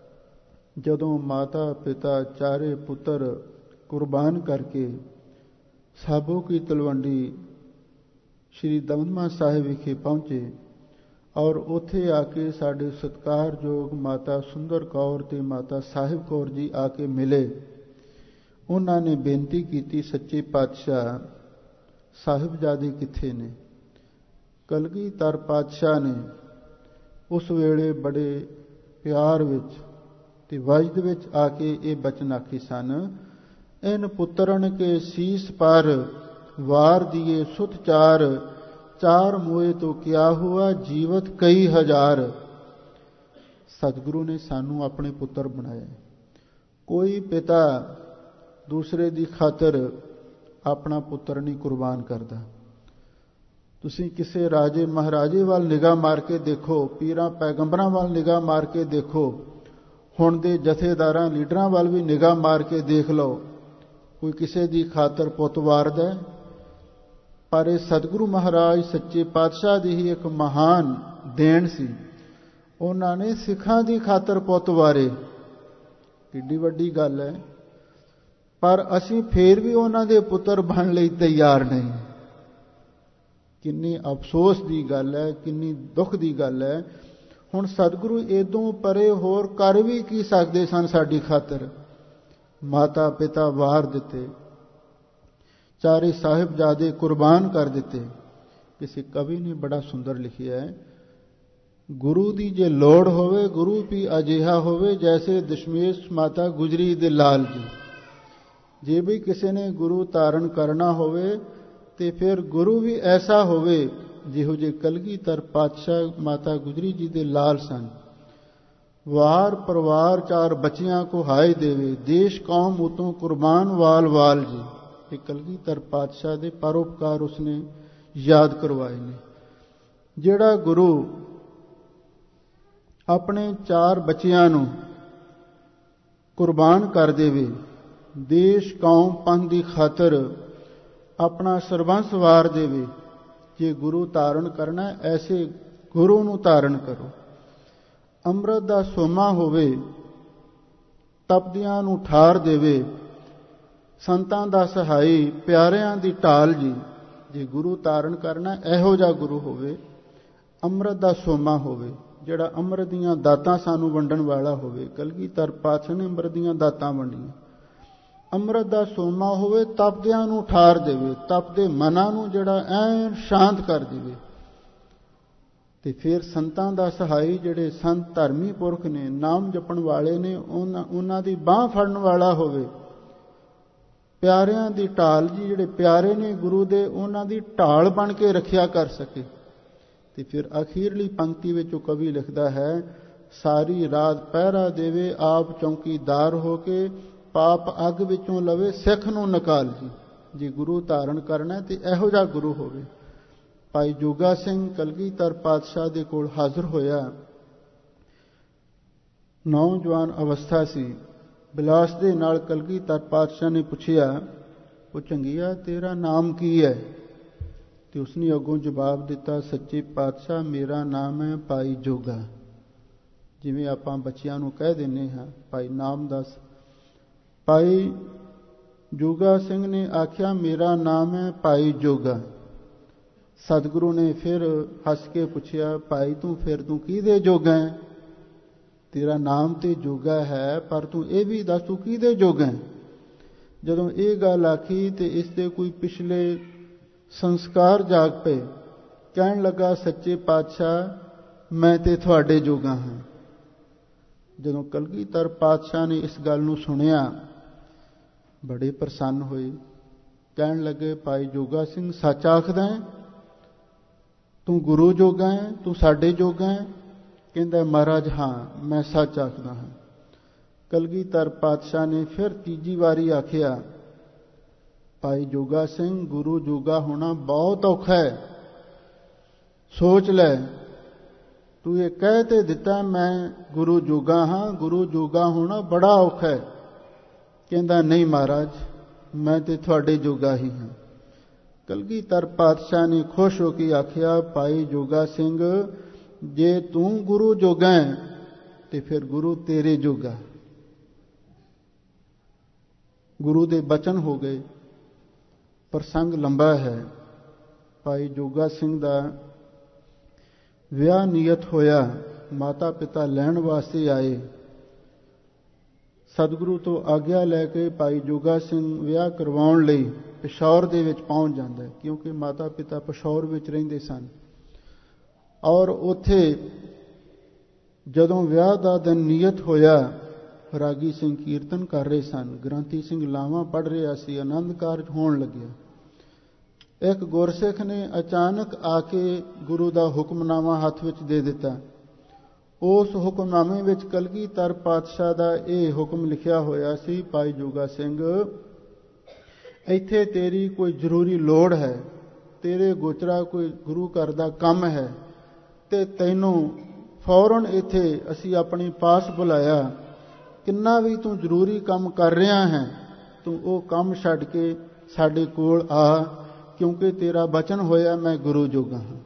S1: ਪਾਤਸ਼ਾਹ ਜਦੋਂ ਮਾਤਾ ਪਿਤਾ ਚਾਰੇ ਪੁੱਤਰ ਕੁਰਬਾਨ ਕਰਕੇ ਸਾਬੋ ਕੀ ਤਲਵੰਡੀ ਸ਼੍ਰੀ ਦਮਦਮਾ ਸਾਹਿਬ ਵਿਖੇ ਪਹੁੰਚੇ ਔਰ ਉੱਥੇ ਆ ਕੇ ਸਾਡੇ ਸਤਿਕਾਰਯੋਗ ਮਾਤਾ ਸੁੰਦਰ ਕੌਰ ਤੇ ਮਾਤਾ ਸਾਹਿਬ ਕੌਰ ਜੀ ਆ ਕੇ ਮਿਲੇ। ਉਹਨਾਂ ਨੇ ਬੇਨਤੀ ਕੀਤੀ, ਸੱਚੇ ਪਾਤਸ਼ਾਹ ਸਾਹਿਬਜ਼ਾਦੇ ਕਿੱਥੇ ਨੇ? ਕਲਗੀਧਰ ਪਾਤਸ਼ਾਹ ਨੇ ਉਸ ਵੇਲੇ ਬੜੇ ਪਿਆਰ ਵਿੱਚ ਤੇ ਵਜਦ ਵਿੱਚ ਆ ਕੇ ਇਹ ਬਚਨ ਆਖੇ ਸਨ, ਇਨ ਪੁੱਤਰਨ ਕੇ ਸੀਸ ਪਰ ਵਾਰ ਦੀਏ ਸੁਤ ਚਾਰ, ਚਾਰ ਮੋਏ ਤੋਂ ਕਿਆ ਹੁਆ ਜੀਵਤ ਕਈ ਹਜ਼ਾਰ। ਸਤਿਗੁਰੂ ਨੇ ਸਾਨੂੰ ਆਪਣੇ ਪੁੱਤਰ ਬਣਾਇਆ। ਕੋਈ ਪਿਤਾ ਦੂਸਰੇ ਦੀ ਖਾਤਰ ਆਪਣਾ ਪੁੱਤਰ ਨਹੀਂ ਕੁਰਬਾਨ ਕਰਦਾ। ਤੁਸੀਂ ਕਿਸੇ ਰਾਜੇ ਮਹਾਰਾਜੇ ਵੱਲ ਨਿਗਾਹ ਮਾਰ ਕੇ ਦੇਖੋ, ਪੀਰਾਂ ਪੈਗੰਬਰਾਂ ਵੱਲ ਨਿਗਾਹ ਮਾਰ ਕੇ ਦੇਖੋ, ਹੁਣ ਦੇ ਜਥੇਦਾਰਾਂ ਲੀਡਰਾਂ ਵੱਲ ਵੀ ਨਿਗਾਹ ਮਾਰ ਕੇ ਦੇਖ ਲਓ, ਕੋਈ ਕਿਸੇ ਦੀ ਖਾਤਰ ਪੁੱਤ ਵਾਰਦਾ। ਪਰ ਇਹ ਸਤਿਗੁਰੂ ਮਹਾਰਾਜ ਸੱਚੇ ਪਾਤਸ਼ਾਹ ਦੀ ਹੀ ਇੱਕ ਮਹਾਨ ਦੇਣ ਸੀ। ਉਹਨਾਂ ਨੇ ਸਿੱਖਾਂ ਦੀ ਖਾਤਰ ਪੁੱਤ ਵਾਰੇ, ਕਿੱਡੀ ਵੱਡੀ ਗੱਲ ਹੈ। ਪਰ ਅਸੀਂ ਫੇਰ ਵੀ ਉਹਨਾਂ ਦੇ ਪੁੱਤਰ ਬਣਨ ਲਈ ਤਿਆਰ ਨਹੀਂ। ਕਿੰਨੀ ਅਫਸੋਸ ਦੀ ਗੱਲ ਹੈ, ਕਿੰਨੀ ਦੁੱਖ ਦੀ ਗੱਲ ਹੈ। ਹੁਣ ਸਤਿਗੁਰੂ ਏਦੋਂ ਪਰੇ ਹੋਰ ਕਰ ਵੀ ਕੀ ਸਕਦੇ ਸਨ ਸਾਡੀ ਖਾਤਰ? ਮਾਤਾ ਪਿਤਾ ਵਾਰ ਦਿੱਤੇ, ਚਾਰੇ ਸਾਹਿਬਜ਼ਾਦੇ ਕੁਰਬਾਨ ਕਰ ਦਿੱਤੇ। ਕਿਸੇ ਕਵੀ ਨੇ ਬੜਾ ਸੁੰਦਰ ਲਿਖਿਆ ਹੈ, ਗੁਰੂ ਦੀ ਜੇ ਲੋੜ ਹੋਵੇ ਗੁਰੂ ਵੀ ਅਜਿਹਾ ਹੋਵੇ ਜੈਸੇ ਦਸ਼ਮੇਸ਼ ਮਾਤਾ ਗੁਜਰੀ ਦੇ ਲਾਲ ਜੀ। ਜੇ ਵੀ ਕਿਸੇ ਨੇ ਗੁਰੂ ਧਾਰਨ ਕਰਨਾ ਹੋਵੇ ਤੇ ਫਿਰ ਗੁਰੂ ਵੀ ਐਸਾ ਹੋਵੇ ਜਿਹੋ ਜਿਹੇ ਕਲਗੀਧਰ ਪਾਤਸ਼ਾਹ ਮਾਤਾ ਗੁਜਰੀ ਜੀ ਦੇ ਲਾਲ ਸਨ। ਵਾਰ ਪਰਿਵਾਰ ਚਾਰ ਬੱਚਿਆਂ ਕੋ ਹਾਏ ਦੇਵੇ, ਦੇਸ਼ ਕੌਮ ਉਤੋਂ ਕੁਰਬਾਨ ਵਾਲ ਵਾਲ ਜੀ। ਇਹ ਕਲਗੀਧਰ ਪਾਤਸ਼ਾਹ ਦੇ ਪਰਉਪਕਾਰ ਉਸਨੇ ਯਾਦ ਕਰਵਾਏ ਨੇ। ਜਿਹੜਾ ਗੁਰੂ ਆਪਣੇ ਚਾਰ ਬੱਚਿਆਂ ਨੂੰ ਕੁਰਬਾਨ ਕਰ ਦੇਵੇ, ਦੇਸ਼ ਕੌਮ ਪੰਥ ਦੀ ਖਾਤਰ ਆਪਣਾ ਸਰਬੰਸ ਵਾਰ ਦੇਵੇ, ਜੇ ਗੁਰੂ ਧਾਰਨ ਕਰਨਾ ਐਸੇ ਗੁਰੂ ਨੂੰ ਧਾਰਨ ਕਰੋ। ਅੰਮ੍ਰਿਤ ਦਾ ਸੋਮਾ ਹੋਵੇ, ਤਪਦਿਆਂ ਨੂੰ ਠਾਰ ਦੇਵੇ, ਸੰਤਾਂ ਦਾ ਸਹਾਈ ਪਿਆਰਿਆਂ ਦੀ ਢਾਲ ਜੀ। ਜੇ ਗੁਰੂ ਧਾਰਨ ਕਰਨਾ ਇਹੋ ਜਿਹਾ ਗੁਰੂ ਹੋਵੇ, ਅੰਮ੍ਰਿਤ ਦਾ ਸੋਮਾ ਹੋਵੇ, ਜਿਹੜਾ ਅੰਮ੍ਰਿਤ ਦੀਆਂ ਦਾਤਾਂ ਸਾਨੂੰ ਵੰਡਣ ਵਾਲਾ ਹੋਵੇ। ਕਲਗੀਧਰ ਪਾਤਸ਼ਾਹ ਨੇ ਅੰਮ੍ਰਿਤ ਦੀਆਂ ਦਾਤਾਂ ਵੰਡੀਆਂ। ਅੰਮ੍ਰਿਤ ਦਾ ਸੋਮਾ ਹੋਵੇ, ਤਪਦਿਆਂ ਨੂੰ ਠਾਰ ਦੇਵੇ, ਤਪਦੇ ਮਨਾਂ ਨੂੰ ਜਿਹੜਾ ਐਨ ਸ਼ਾਂਤ ਕਰ ਦੇਵੇ। ਤੇ ਫਿਰ ਸੰਤਾਂ ਦਾ ਸਹਾਈ, ਜਿਹੜੇ ਸੰਤ ਧਰਮੀ ਪੁਰਖ ਨੇ, ਨਾਮ ਜਪਣ ਵਾਲੇ ਨੇ, ਉਹਨਾਂ ਉਹਨਾਂ ਦੀ ਬਾਹ ਫੜਨ ਵਾਲਾ ਹੋਵੇ। ਪਿਆਰਿਆਂ ਦੀ ਢਾਲ ਜੀ, ਜਿਹੜੇ ਪਿਆਰੇ ਨੇ ਗੁਰੂ ਦੇ, ਉਹਨਾਂ ਦੀ ਢਾਲ ਬਣ ਕੇ ਰੱਖਿਆ ਕਰ ਸਕੇ। ਤੇ ਫਿਰ ਅਖੀਰਲੀ ਪੰਕਤੀ ਵਿੱਚ ਉਹ ਕਵੀ ਲਿਖਦਾ ਹੈ, ਸਾਰੀ ਰਾਤ ਪਹਿਰਾ ਦੇਵੇ ਆਪ ਚੌਕੀਦਾਰ ਹੋ ਕੇ, ਪਾਪ ਅੱਗ ਵਿੱਚੋਂ ਲਵੇ ਸਿੱਖ ਨੂੰ ਨਿਕਾਲ ਜੀ। ਜੇ ਗੁਰੂ ਧਾਰਨ ਕਰਨਾ ਤੇ ਇਹੋ ਜਿਹਾ ਗੁਰੂ ਹੋਵੇ। ਭਾਈ ਜੋਗਾ ਸਿੰਘ ਕਲਗੀਧਰ ਪਾਤਸ਼ਾਹ ਦੇ ਕੋਲ ਹਾਜ਼ਰ ਹੋਇਆ। ਨੌਜਵਾਨ ਅਵਸਥਾ ਸੀ। ਬਿਲਾਸ ਦੇ ਨਾਲ ਕਲਗੀਧਰ ਪਾਤਸ਼ਾਹ ਨੇ ਪੁੱਛਿਆ, ਉਹ ਚੰਗੀਆ ਤੇਰਾ ਨਾਮ ਕੀ ਹੈ? ਤੇ ਉਸਨੇ ਅੱਗੋਂ ਜਵਾਬ ਦਿੱਤਾ, ਸੱਚੇ ਪਾਤਸ਼ਾਹ ਮੇਰਾ ਨਾਮ ਹੈ ਭਾਈ ਜੋਗਾ। ਜਿਵੇਂ ਆਪਾਂ ਬੱਚਿਆਂ ਨੂੰ ਕਹਿ ਦਿੰਦੇ ਹਾਂ, ਭਾਈ ਨਾਮ ਦੱਸ। ਭਾਈ ਜੋਗਾ ਸਿੰਘ ਨੇ ਆਖਿਆ, ਮੇਰਾ ਨਾਮ ਹੈ ਭਾਈ ਜੋਗਾ। ਸਤਿਗੁਰੂ ਨੇ ਫਿਰ ਹੱਸ ਕੇ ਪੁੱਛਿਆ, ਭਾਈ ਤੂੰ ਫਿਰ ਤੂੰ ਕਿਹਦੇ ਜੋਗਾ ਹੈ? ਤੇਰਾ ਨਾਮ ਤੇ ਜੋਗਾ ਹੈ, ਪਰ ਤੂੰ ਇਹ ਵੀ ਦੱਸ ਤੂੰ ਕਿਹਦੇ ਜੋਗਾ ਹੈ? ਜਦੋਂ ਇਹ ਗੱਲ ਆਖੀ ਤੇ ਇਸ ਦੇ ਕੋਈ ਪਿਛਲੇ ਸੰਸਕਾਰ ਜਾਗ ਪਏ। ਕਹਿਣ ਲੱਗਾ, ਸੱਚੇ ਪਾਤਸ਼ਾਹ ਮੈਂ ਤੇ ਤੁਹਾਡੇ ਜੋਗਾ ਹਾਂ। ਜਦੋਂ ਕਲਗੀਧਰ ਪਾਤਸ਼ਾਹ ਨੇ ਇਸ ਗੱਲ ਨੂੰ ਸੁਣਿਆ, ਬੜੇ ਪ੍ਰਸੰਨ ਹੋਏ। ਕਹਿਣ ਲੱਗੇ, ਭਾਈ ਜੋਗਾ ਸਿੰਘ ਸੱਚ ਆਖਦਾ ਹੈ? ਤੂੰ ਗੁਰੂ ਜੋਗਾ ਹੈ, ਤੂੰ ਸਾਡੇ ਜੋਗਾ ਹੈ? ਕਹਿੰਦਾ, ਮਹਾਰਾਜ ਹਾਂ ਮੈਂ ਸੱਚ ਆਖਦਾ ਹਾਂ। ਕਲਗੀਧਰ ਪਾਤਸ਼ਾਹ ਨੇ ਫਿਰ ਤੀਜੀ ਵਾਰੀ ਆਖਿਆ, ਭਾਈ ਜੋਗਾ ਸਿੰਘ ਗੁਰੂ ਜੋਗਾ ਹੋਣਾ ਬਹੁਤ ਔਖਾ ਹੈ। ਸੋਚ ਲੈ, ਤੂੰ ਇਹ ਕਹਿ ਤੇ ਦਿੱਤਾ ਮੈਂ ਗੁਰੂ ਜੋਗਾ ਹਾਂ, ਗੁਰੂ ਜੋਗਾ ਹੋਣਾ ਬੜਾ ਔਖਾ ਹੈ। ਕਹਿੰਦਾ, ਨਹੀਂ ਮਹਾਰਾਜ ਮੈਂ ਤੇ ਤੁਹਾਡੇ ਜੋਗਾ ਹੀ ਹਾਂ। ਕਲਗੀਧਰ ਪਾਤਸ਼ਾਹ ਨੇ ਖੁਸ਼ ਹੋ ਕੇ ਆਖਿਆ, ਭਾਈ ਜੋਗਾ ਸਿੰਘ ਜੇ ਤੂੰ ਗੁਰੂ ਜੋਗਾ ਹੈ ਤੇ ਫਿਰ ਗੁਰੂ ਤੇਰੇ ਜੋਗਾ। ਗੁਰੂ ਦੇ ਬਚਨ ਹੋ ਗਏ। ਪ੍ਰਸੰਗ ਲੰਬਾ ਹੈ। ਭਾਈ ਜੋਗਾ ਸਿੰਘ ਦਾ ਵਿਆਹ ਨਿਯਤ ਹੋਇਆ, ਮਾਤਾ ਪਿਤਾ ਲੈਣ ਵਾਸਤੇ ਆਏ। ਸਤਿਗੁਰੂ ਤੋਂ ਆਗਿਆ ਲੈ ਕੇ ਭਾਈ ਜੋਗਾ ਸਿੰਘ ਵਿਆਹ ਕਰਵਾਉਣ ਲਈ ਪਿਸ਼ੌਰ ਦੇ ਵਿੱਚ ਪਹੁੰਚ ਜਾਂਦਾ ਹੈ, ਕਿਉਂਕਿ ਮਾਤਾ ਪਿਤਾ ਪਿਸ਼ੌਰ ਵਿੱਚ ਰਹਿੰਦੇ ਸਨ। ਔਰ ਉੱਥੇ ਜਦੋਂ ਵਿਆਹ ਦਾ ਦਿਨ ਨਿਯਤ ਹੋਇਆ, ਰਾਗੀ ਸਿੰਘ ਕੀਰਤਨ ਕਰ ਰਹੇ ਸਨ, ਗ੍ਰੰਥੀ ਸਿੰਘ ਲਾਵਾਂ ਪੜ੍ਹ ਰਿਹਾ ਸੀ, ਆਨੰਦ ਕਾਰਜ ਹੋਣ ਲੱਗਿਆ। ਇੱਕ ਗੁਰਸਿੱਖ ਨੇ ਅਚਾਨਕ ਆ ਕੇ ਗੁਰੂ ਦਾ ਹੁਕਮਨਾਮਾ ਹੱਥ ਵਿੱਚ ਦੇ ਦਿੱਤਾ। ਉਸ ਹੁਕਮਨਾਮੇ ਵਿੱਚ ਕਲਗੀਧਰ ਪਾਤਸ਼ਾਹ ਦਾ ਇਹ ਹੁਕਮ ਲਿਖਿਆ ਹੋਇਆ ਸੀ, ਭਾਈ ਜੋਗਾ ਸਿੰਘ, ਇੱਥੇ ਤੇਰੀ ਕੋਈ ਜ਼ਰੂਰੀ ਲੋੜ ਹੈ, ਤੇਰੇ ਗੋਚਰਾ ਕੋਈ ਗੁਰੂ ਘਰ ਦਾ ਕੰਮ ਹੈ, ਤੇ ਤੈਨੂੰ ਫੌਰਨ ਇੱਥੇ ਅਸੀਂ ਆਪਣੇ ਪਾਸ ਬੁਲਾਇਆ। ਕਿੰਨਾ ਵੀ ਤੂੰ ਜ਼ਰੂਰੀ ਕੰਮ ਕਰ ਰਿਹਾ ਹੈ, ਤੂੰ ਉਹ ਕੰਮ ਛੱਡ ਕੇ ਸਾਡੇ ਕੋਲ ਆ, ਕਿਉਂਕਿ ਤੇਰਾ ਬਚਨ ਹੋਇਆ ਮੈਂ ਗੁਰੂ ਜੋਗਾ ਹਾਂ।